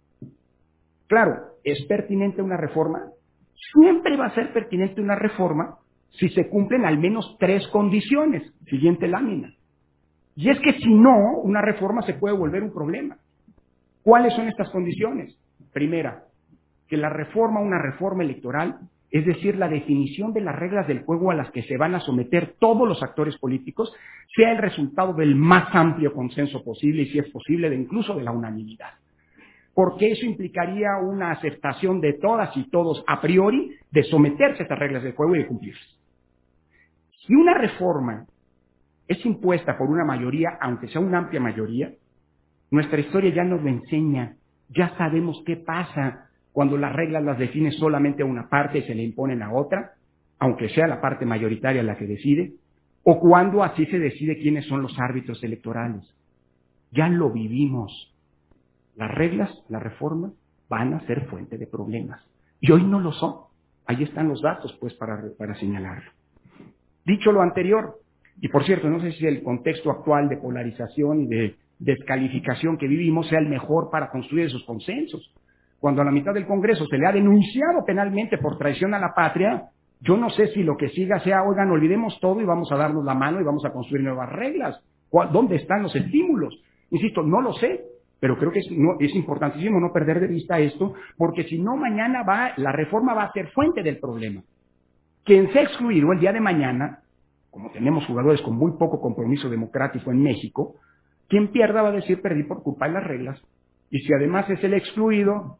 Claro, ¿es pertinente una reforma? Siempre va a ser pertinente una reforma si se cumplen al menos 3 condiciones. Siguiente lámina. Y es que si no, una reforma se puede volver un problema. ¿Cuáles son estas condiciones? Primera, que una reforma electoral, es decir, la definición de las reglas del juego a las que se van a someter todos los actores políticos, sea el resultado del más amplio consenso posible y, si es posible, incluso de la unanimidad. Porque eso implicaría una aceptación de todas y todos a priori de someterse a estas reglas del juego y de cumplirlas. Si una reforma es impuesta por una mayoría, aunque sea una amplia mayoría, nuestra historia ya nos lo enseña. Ya sabemos qué pasa cuando las reglas las define solamente a una parte y se le imponen a otra, aunque sea la parte mayoritaria la que decide, o cuando así se decide quiénes son los árbitros electorales. Ya lo vivimos. Las reglas, las reformas, van a ser fuente de problemas. Y hoy no lo son. Ahí están los datos, pues, para señalarlo. Dicho lo anterior, y por cierto, no sé si el contexto actual de polarización y de descalificación que vivimos sea el mejor para construir esos consensos. Cuando a la mitad del Congreso se le ha denunciado penalmente por traición a la patria, yo no sé si lo que siga sea, oigan, olvidemos todo y vamos a darnos la mano y vamos a construir nuevas reglas. ¿Dónde están los estímulos? Insisto, no lo sé. Pero creo que es importantísimo no perder de vista esto, porque si no, mañana la reforma va a ser fuente del problema. Quien sea excluido el día de mañana, como tenemos jugadores con muy poco compromiso democrático en México, quien pierda va a decir perdí por culpa de las reglas. Y si además es el excluido,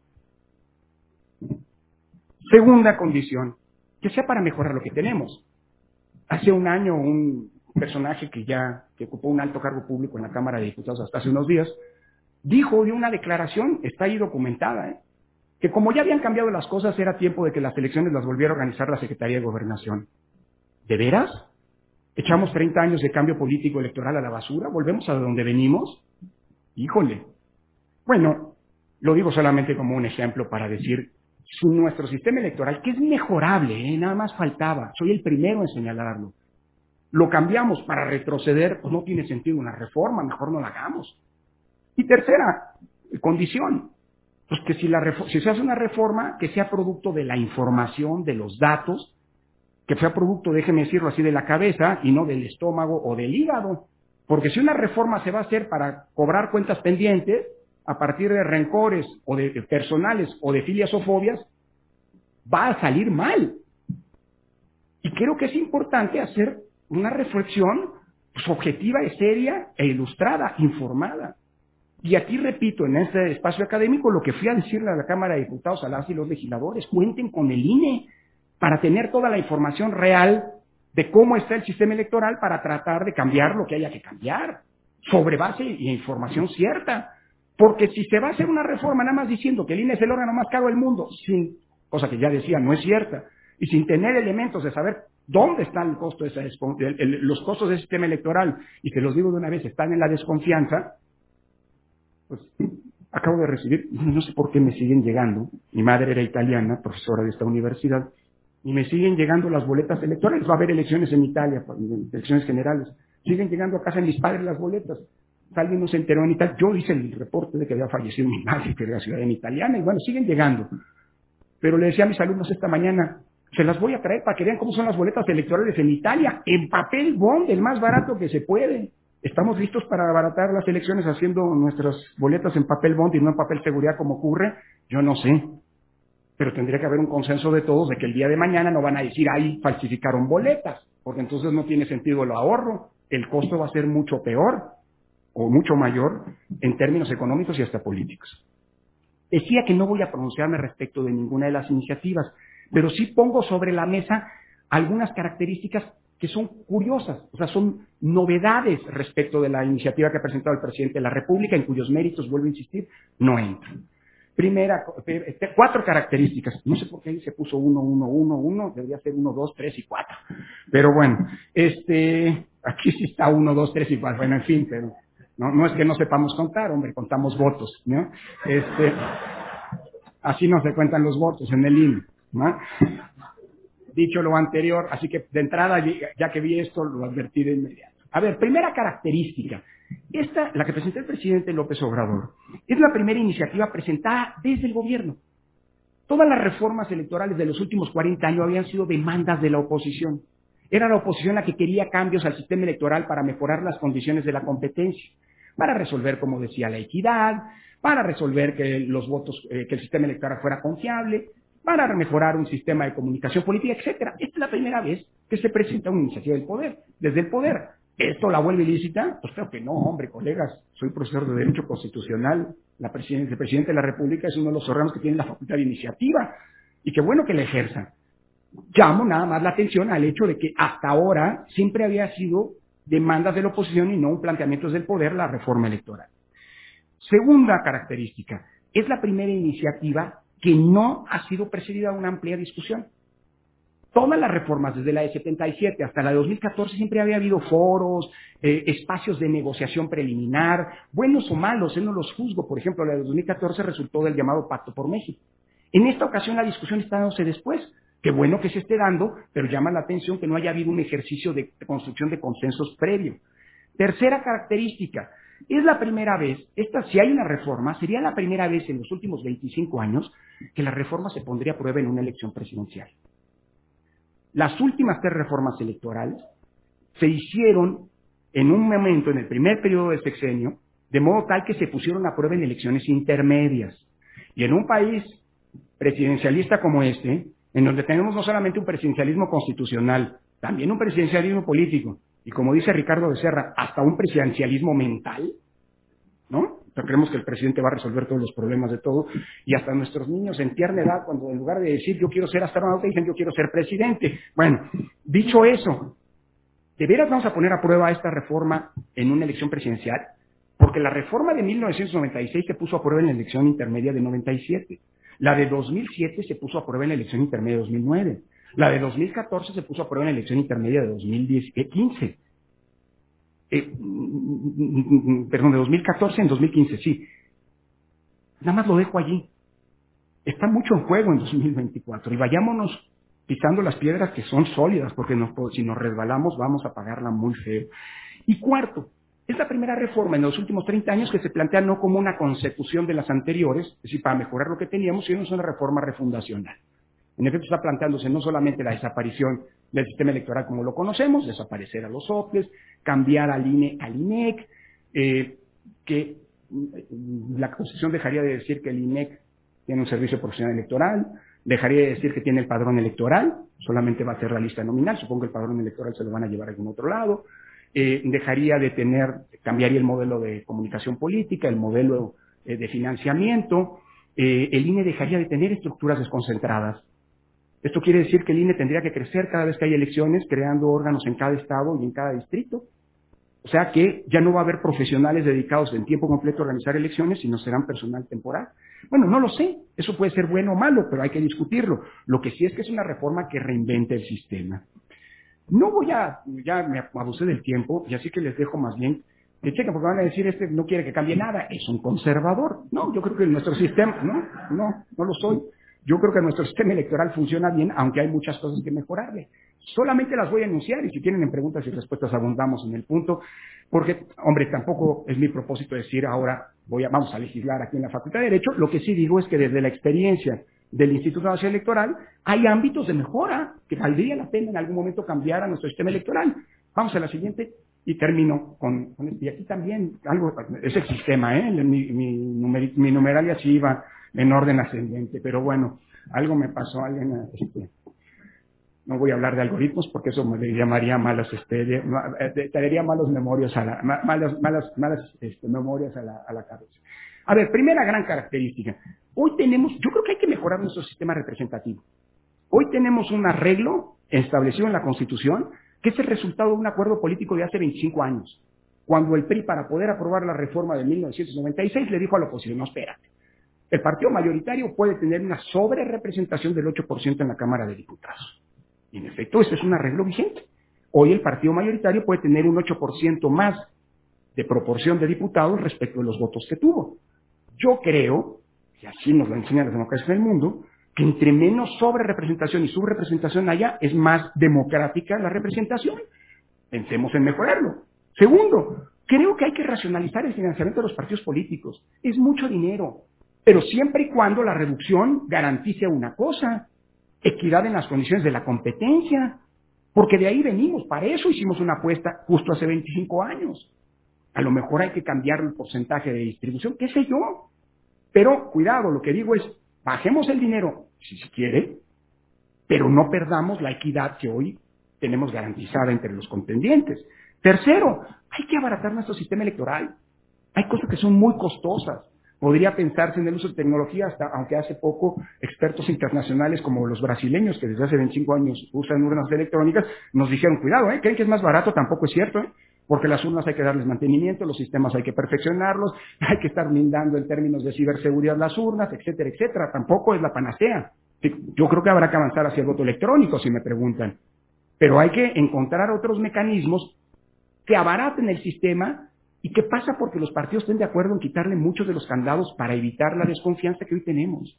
segunda condición, que sea para mejorar lo que tenemos. Hace un año un personaje que ocupó un alto cargo público en la Cámara de Diputados hasta hace unos días, dijo de una declaración, está ahí documentada, que como ya habían cambiado las cosas, era tiempo de que las elecciones las volviera a organizar la Secretaría de Gobernación. ¿De veras? ¿Echamos 30 años de cambio político electoral a la basura? ¿Volvemos a donde venimos? Híjole. Bueno, lo digo solamente como un ejemplo para decir, si nuestro sistema electoral, que es mejorable, nada más faltaba, soy el primero en señalarlo, lo cambiamos para retroceder, pues no tiene sentido una reforma, mejor no la hagamos. Y tercera condición, pues que si se hace una reforma, que sea producto de la información, de los datos, que sea producto, déjeme decirlo así, de la cabeza y no del estómago o del hígado. Porque si una reforma se va a hacer para cobrar cuentas pendientes, a partir de rencores o de personales o de filias o fobias, va a salir mal. Y creo que es importante hacer una reflexión pues, objetiva, seria e ilustrada, informada. Y aquí repito, en este espacio académico, lo que fui a decirle a la Cámara de Diputados, a las y los legisladores, cuenten con el INE para tener toda la información real de cómo está el sistema electoral para tratar de cambiar lo que haya que cambiar, sobre base y información cierta. Porque si se va a hacer una reforma nada más diciendo que el INE es el órgano más caro del mundo, cosa que ya decía, no es cierta, y sin tener elementos de saber ¿Dónde está el costo de los costos del sistema electoral? Y te los digo de una vez, están en la desconfianza. Pues acabo de recibir, no sé por qué me siguen llegando, mi madre era italiana, profesora de esta universidad, y me siguen llegando las boletas electorales. Va a haber elecciones en Italia, elecciones generales. Siguen llegando a casa de mis padres las boletas. Alguien no se enteró en Italia. Yo hice el reporte de que había fallecido mi madre, que era ciudadana italiana, y bueno, siguen llegando. Pero le decía a mis alumnos esta mañana, se las voy a traer para que vean cómo son las boletas electorales en Italia, en papel bond, el más barato que se puede. ¿Estamos listos para abaratar las elecciones haciendo nuestras boletas en papel bond y no en papel seguridad como ocurre? Yo no sé. Pero tendría que haber un consenso de todos de que el día de mañana no van a decir, ahí falsificaron boletas, porque entonces no tiene sentido el ahorro. El costo va a ser mucho peor o mucho mayor en términos económicos y hasta políticos. Decía que no voy a pronunciarme respecto de ninguna de las iniciativas, pero sí pongo sobre la mesa algunas características que son curiosas, o sea, son novedades respecto de la iniciativa que ha presentado el presidente de la República, en cuyos méritos, vuelvo a insistir, no entro. Primera, 4 características. No sé por qué ahí se puso 1, 1, 1, 1, debería ser 1, 2, 3 y 4. Pero bueno, aquí sí está 1, 2, 3 y 4. Bueno, en fin, pero no es que no sepamos contar, hombre, contamos votos, ¿no? Así no se cuentan los votos en el INE, ¿no? Dicho lo anterior, así que de entrada, ya que vi esto, lo advertí de inmediato. A ver, primera característica. Esta, la que presentó el presidente López Obrador, es la primera iniciativa presentada desde el gobierno. Todas las reformas electorales de los últimos 40 años habían sido demandas de la oposición. Era la oposición la que quería cambios al sistema electoral para mejorar las condiciones de la competencia, para resolver, como decía, la equidad, para resolver que los votos, que el sistema electoral fuera confiable, para mejorar un sistema de comunicación política, etcétera. Esta es la primera vez que se presenta una iniciativa del poder, desde el poder. ¿Esto la vuelve ilícita? Pues creo que no, hombre, colegas. Soy profesor de Derecho Constitucional. El presidente de la República es uno de los órganos que tiene la facultad de iniciativa. Y qué bueno que la ejerza. Llamo nada más la atención al hecho de que hasta ahora siempre había sido demandas de la oposición y no un planteamiento desde el poder la reforma electoral. Segunda característica, es la primera iniciativa que no ha sido precedida de una amplia discusión. Todas las reformas, desde la de 77 hasta la de 2014, siempre había habido foros, espacios de negociación preliminar, buenos o malos, no los juzgo. Por ejemplo, la de 2014 resultó del llamado Pacto por México. En esta ocasión la discusión está dándose después. Qué bueno que se esté dando, pero llama la atención que no haya habido un ejercicio de construcción de consensos previo. Tercera característica, es la primera vez, si hay una reforma, sería la primera vez en los últimos 25 años que la reforma se pondría a prueba en una elección presidencial. Las últimas 3 reformas electorales se hicieron en un momento, en el primer periodo del sexenio, de modo tal que se pusieron a prueba en elecciones intermedias. Y en un país presidencialista como este, en donde tenemos no solamente un presidencialismo constitucional, también un presidencialismo político, y como dice Ricardo Becerra, hasta un presidencialismo mental, ¿no? Pero creemos que el presidente va a resolver todos los problemas de todo, y hasta nuestros niños en tierna edad, cuando en lugar de decir yo quiero ser astronauta, dicen yo quiero ser presidente. Bueno, dicho eso, ¿de veras vamos a poner a prueba esta reforma en una elección presidencial? Porque la reforma de 1996 se puso a prueba en la elección intermedia de 97. La de 2007 se puso a prueba en la elección intermedia de 2009. La de 2014 se puso a prueba en la elección intermedia de 2015. Perdón, de 2014 en 2015, sí. Nada más lo dejo allí. Está mucho en juego en 2024 y vayámonos pisando las piedras que son sólidas, porque si nos resbalamos vamos a pagarla muy feo. Y cuarto, es la primera reforma en los últimos 30 años que se plantea no como una consecución de las anteriores, es decir, para mejorar lo que teníamos, sino es una reforma refundacional. En efecto, está planteándose no solamente la desaparición del sistema electoral como lo conocemos, desaparecer a los soples, cambiar al INE al INEC, que la Constitución dejaría de decir que el INEC tiene un servicio profesional electoral, dejaría de decir que tiene el padrón electoral, solamente va a ser la lista nominal, supongo que el padrón electoral se lo van a llevar a algún otro lado, dejaría de cambiaría el modelo de comunicación política, el modelo de financiamiento, el INE dejaría de tener estructuras desconcentradas. Esto quiere decir que el INE tendría que crecer cada vez que hay elecciones, creando órganos en cada estado y en cada distrito. O sea que ya no va a haber profesionales dedicados en tiempo completo a organizar elecciones, sino serán personal temporal. Bueno, no lo sé, eso puede ser bueno o malo, pero hay que discutirlo. Lo que sí es que es una reforma que reinventa el sistema. No voy a, ya me abusé del tiempo, y así que les dejo más bien que chequen, porque van a decir, este no quiere que cambie nada, es un conservador. No, yo creo que nuestro sistema, no lo soy. Yo creo que nuestro sistema electoral funciona bien, aunque hay muchas cosas que mejorarle. Solamente las voy a enunciar, y si tienen en preguntas y respuestas abundamos en el punto, porque, hombre, tampoco es mi propósito decir ahora vamos a legislar aquí en la Facultad de Derecho. Lo que sí digo es que desde la experiencia del Instituto Nacional Electoral hay ámbitos de mejora que valdría la pena en algún momento cambiar a nuestro sistema electoral. Vamos a la siguiente y termino con esto. Y aquí también algo, es el sistema, mi numeralia sí iba en orden ascendente, pero bueno, algo me pasó, no voy a hablar de algoritmos porque eso me llamaría traería malos memorias memorias a la cabeza. A ver, primera gran característica. Hoy tenemos, yo creo que hay que mejorar nuestro sistema representativo. Hoy tenemos un arreglo establecido en la Constitución que es el resultado de un acuerdo político de hace 25 años, cuando el PRI, para poder aprobar la reforma de 1996, le dijo a la oposición, no, espérate, el partido mayoritario puede tener una sobrerepresentación del 8% en la Cámara de Diputados. Y en efecto, ese es un arreglo vigente. Hoy el partido mayoritario puede tener un 8% más de proporción de diputados respecto de los votos que tuvo. Yo creo, y así nos lo enseñan las democracias en el mundo, que entre menos sobrerepresentación y subrepresentación haya, es más democrática la representación. Pensemos en mejorarlo. Segundo, creo que hay que racionalizar el financiamiento de los partidos políticos. Es mucho dinero, pero siempre y cuando la reducción garantice una cosa: equidad en las condiciones de la competencia, porque de ahí venimos, para eso hicimos una apuesta justo hace 25 años. A lo mejor hay que cambiar el porcentaje de distribución, qué sé yo, pero cuidado, lo que digo es, bajemos el dinero, si se quiere, pero no perdamos la equidad que hoy tenemos garantizada entre los contendientes. Tercero, hay que abaratar nuestro sistema electoral. Hay cosas que son muy costosas. Podría pensarse en el uso de tecnología, aunque hace poco expertos internacionales como los brasileños, que desde hace 25 años usan urnas electrónicas, nos dijeron, cuidado, creen que es más barato, tampoco es cierto, porque las urnas hay que darles mantenimiento, los sistemas hay que perfeccionarlos, hay que estar blindando en términos de ciberseguridad las urnas, etcétera, etcétera. Tampoco es la panacea. Yo creo que habrá que avanzar hacia el voto electrónico, si me preguntan. Pero hay que encontrar otros mecanismos que abaraten el sistema. ¿Y qué pasa? Porque los partidos estén de acuerdo en quitarle muchos de los candados para evitar la desconfianza que hoy tenemos.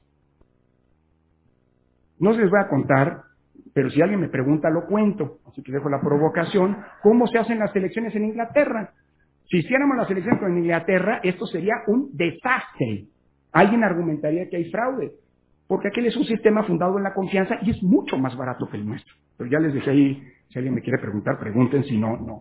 No se les voy a contar, pero si alguien me pregunta, lo cuento. Así que dejo la provocación. ¿Cómo se hacen las elecciones en Inglaterra? Si hiciéramos las elecciones en Inglaterra, esto sería un desastre. Alguien argumentaría que hay fraude, porque aquel es un sistema fundado en la confianza y es mucho más barato que el nuestro. Pero ya les dejé ahí, si alguien me quiere preguntar, pregunten, si no, no.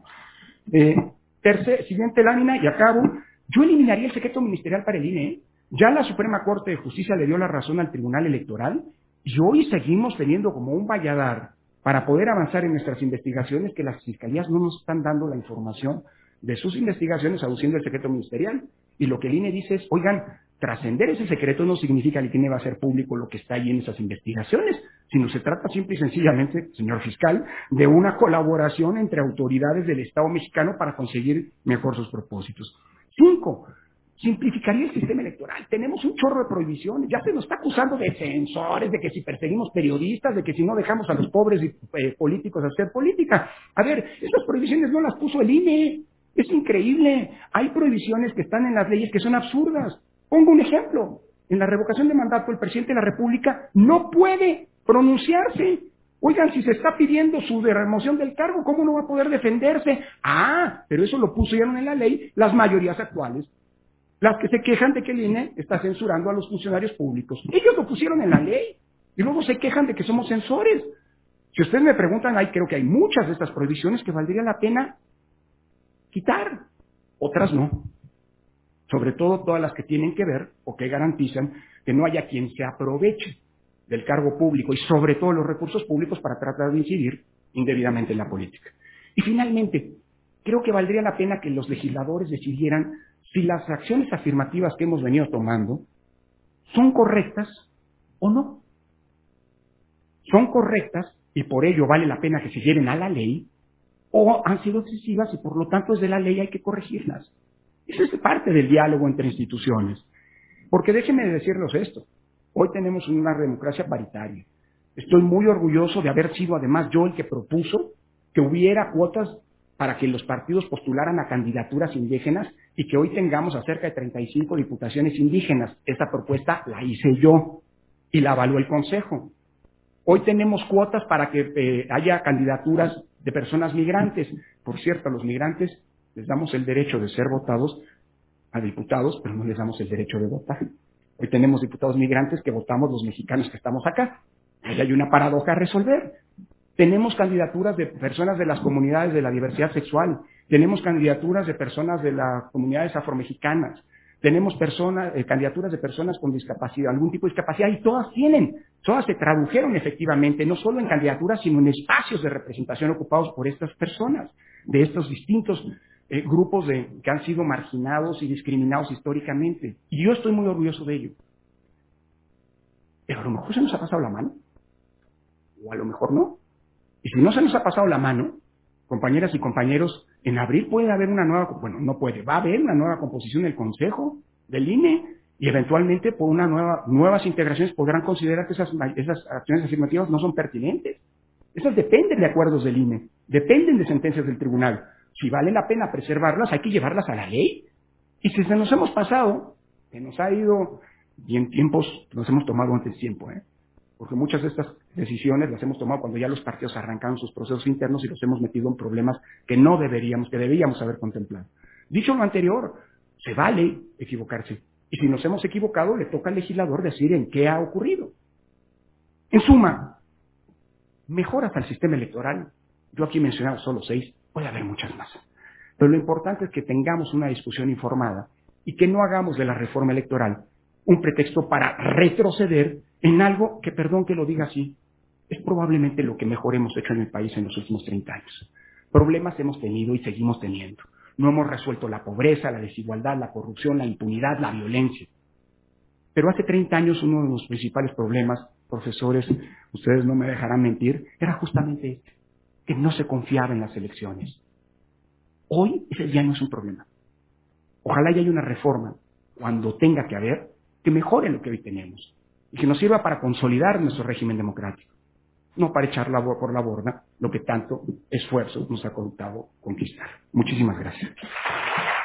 Siguiente lámina y acabo. Yo eliminaría el secreto ministerial para el INE. Ya la Suprema Corte de Justicia le dio la razón al Tribunal Electoral y hoy seguimos teniendo como un valladar para poder avanzar en nuestras investigaciones que las fiscalías no nos están dando la información de sus investigaciones aduciendo el secreto ministerial. Y lo que el INE dice es, oigan, trascender ese secreto no significa que el INE va a hacer público lo que está ahí en esas investigaciones, sino se trata simple y sencillamente, señor fiscal, de una colaboración entre autoridades del Estado mexicano para conseguir mejor sus propósitos. 5. Simplificaría el sistema electoral. Tenemos un chorro de prohibiciones. Ya se nos está acusando de censores, de que si perseguimos periodistas, de que si no dejamos a los pobres políticos hacer política. A ver, esas prohibiciones no las puso el INE. Es increíble. Hay prohibiciones que están en las leyes que son absurdas. Pongo un ejemplo. En la revocación de mandato, el presidente de la República no puede pronunciarse. Oigan, si se está pidiendo su remoción del cargo, ¿cómo no va a poder defenderse? Pero eso lo pusieron en la ley las mayorías actuales. Las que se quejan de que el INE está censurando a los funcionarios públicos. Ellos lo pusieron en la ley. Y luego se quejan de que somos censores. Si ustedes me preguntan, creo que hay muchas de estas prohibiciones que valdría la pena quitar. Otras no. Sobre todo todas las que tienen que ver o que garantizan que no haya quien se aproveche del cargo público y sobre todo los recursos públicos para tratar de incidir indebidamente en la política. Y finalmente, creo que valdría la pena que los legisladores decidieran si las acciones afirmativas que hemos venido tomando son correctas o no. Son correctas y por ello vale la pena que se lleven a la ley, o han sido excesivas y por lo tanto es de la ley hay que corregirlas. Eso es parte del diálogo entre instituciones. Porque déjenme decirles esto. Hoy tenemos una democracia paritaria. Estoy muy orgulloso de haber sido además yo el que propuso que hubiera cuotas para que los partidos postularan a candidaturas indígenas y que hoy tengamos a cerca de 35 diputaciones indígenas. Esta propuesta la hice yo y la avaló el Consejo. Hoy tenemos cuotas para que haya candidaturas de personas migrantes. Por cierto, a los migrantes les damos el derecho de ser votados a diputados, pero no les damos el derecho de votar. Hoy tenemos diputados migrantes que votamos los mexicanos que estamos acá. Ahí hay una paradoja a resolver. Tenemos candidaturas de personas de las comunidades de la diversidad sexual, tenemos candidaturas de personas de las comunidades afromexicanas, tenemos candidaturas de personas con discapacidad, algún tipo de discapacidad, y todas se tradujeron efectivamente, no solo en candidaturas, sino en espacios de representación ocupados por estas personas, de estos distintos grupos que han sido marginados y discriminados históricamente. Y yo estoy muy orgulloso de ello. Pero a lo mejor se nos ha pasado la mano, o a lo mejor no. Y si no se nos ha pasado la mano, compañeras y compañeros, en abril puede haber va a haber una nueva composición del Consejo, del INE, y eventualmente por nuevas integraciones podrán considerar que esas acciones afirmativas no son pertinentes. Esas dependen de acuerdos del INE, dependen de sentencias del tribunal. Si vale la pena preservarlas, hay que llevarlas a la ley. Y si se nos hemos pasado, que nos ha ido, y en tiempos nos hemos tomado antes tiempo, porque muchas de estas decisiones las hemos tomado cuando ya los partidos arrancaron sus procesos internos y los hemos metido en problemas que debíamos haber contemplado. Dicho lo anterior, se vale equivocarse. Y si nos hemos equivocado, le toca al legislador decir en qué ha ocurrido. En suma, mejoras al sistema electoral. Yo aquí he mencionado solo 6, puede haber muchas más. Pero lo importante es que tengamos una discusión informada y que no hagamos de la reforma electoral un pretexto para retroceder en algo que, perdón que lo diga así, es probablemente lo que mejor hemos hecho en el país en los últimos 30 años. Problemas hemos tenido y seguimos teniendo. No hemos resuelto la pobreza, la desigualdad, la corrupción, la impunidad, la violencia. Pero hace 30 años uno de los principales problemas, profesores, ustedes no me dejarán mentir, era justamente este, que no se confiaba en las elecciones. Hoy ese ya no es un problema. Ojalá haya una reforma, cuando tenga que haber, que mejore lo que hoy tenemos y que nos sirva para consolidar nuestro régimen democrático, no para echar por la borda lo que tanto esfuerzo nos ha costado conquistar. Muchísimas gracias.